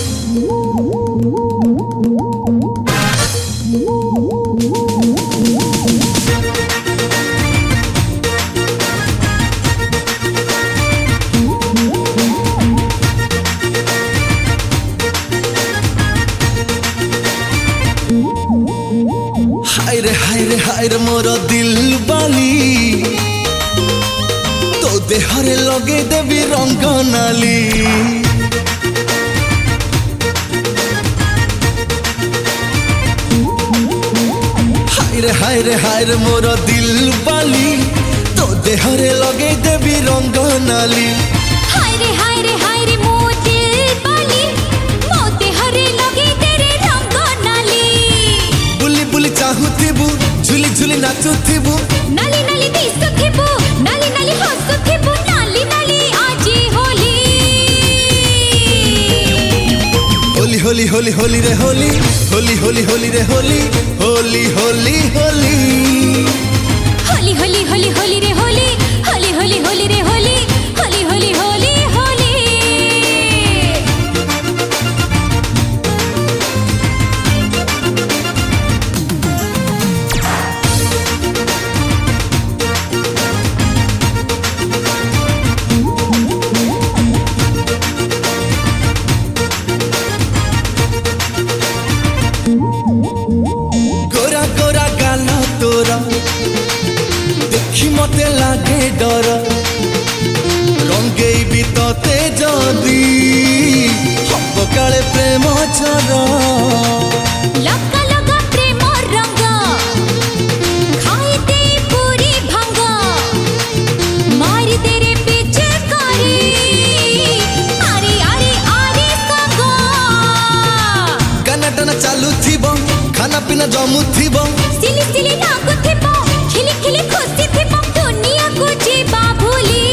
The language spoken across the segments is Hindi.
हाय रे मोर दिल बाली तो देहरे लगे देवी रंग नाली। हाय रे मोर दिल बाली तो देहरे लगे देवी रंग नाली। हाय रे मोर दिल बाली मो देहरे लगे तेरे रंग नाली। बुली बुली चाहूथिबु झुली झुली नाचुथिबु नाली नाली दिसुथिबु नाली नाली हसुथिबु नाली नाली आजी होली। होली होली होली होली रे होली होली होली होली रे होली होली होली होली होली होली होली होली रे होली होली होली होली रे होली होली होली होली होली। गोरा गोरा गाला तोरा देखी मते लागे डर रंगे भी तते जदी हब काले प्रेम झरा। लगा लगा प्रेम रंग खाई दे पूरी भंग मारी तेरे पीछे करी आरे आरे आरे संग। गाना टाना चालू थिबो खाना पीना जमू थिबो सिली सिली लागु थिबो खिली खिली खुशी थिबो दुनिया को जीवा भूली।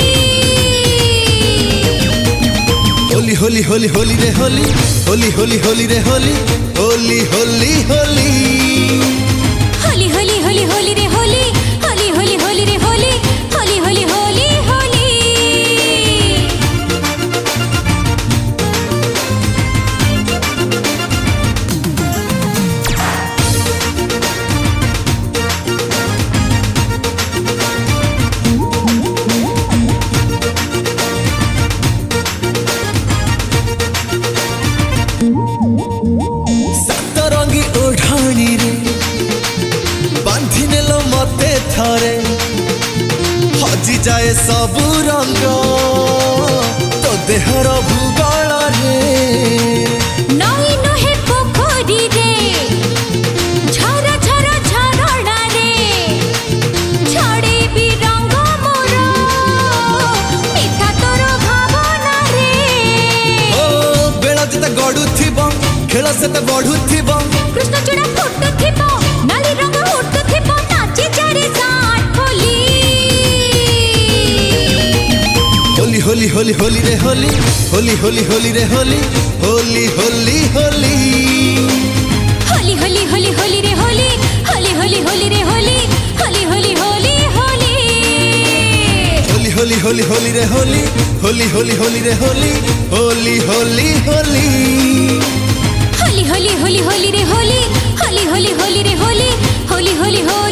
होली होली होली होली रे होली होली होली होली रे होली होली होली होली होली होली होली होली रे होली होली होली होली रे होली होली होली होली होली। सतरंगी ओढ़ाणी रे बांधी नेलो मते थरे हजी जाए सबु रंग तो देहर भूगोल रे। नई नहे पोखरी रे झरा झरा झरणा रे छड़े भी रंग मोर मिठा तोर भावना रे। ओ बेला जेते गडु थिबो खेल सेते बढ़ु थिबो कृष्ण चूड़ा फुटु थिबो नाली रंग उठु थिबो नाची चारे साथ होली। होली होली होली होली रे होली होली होली होली रे होली होली होली होली होली होली होली होली रे होली होली होली होली रे होली होली होली होली होली होली होली होली होली रे होली होली होली होली रे होली होली होली होली होली होली होली होली रे होली होली होली होली रे होली होली होली होली।